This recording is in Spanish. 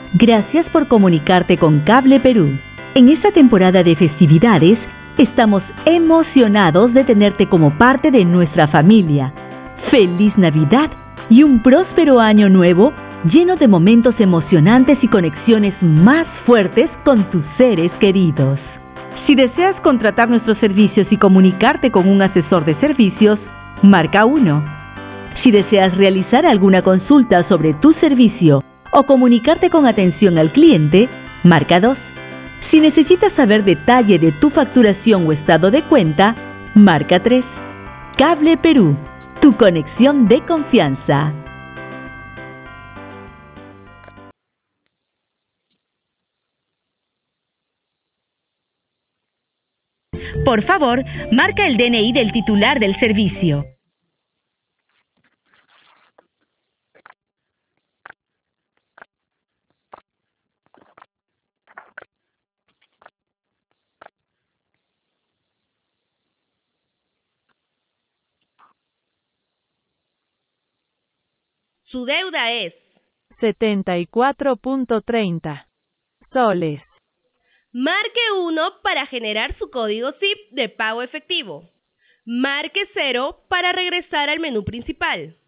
Gracias por comunicarte con Cable Perú. En esta temporada de festividades, estamos emocionados de tenerte como parte de nuestra familia. ¡Feliz Navidad y un próspero año nuevo lleno de momentos emocionantes y conexiones más fuertes con tus seres queridos! Si deseas contratar nuestros servicios y comunicarte con un asesor de servicios, marca 1. Si deseas realizar alguna consulta sobre tu servicio o comunicarte con atención al cliente, marca 2. Si necesitas saber detalle de tu facturación o estado de cuenta, marca 3. Cable Perú, tu conexión de confianza. Por favor, marca el DNI del titular del servicio. Su deuda es 74.30 soles. Marque 1 para generar su código SIP de pago efectivo. Marque 0 para regresar al menú principal.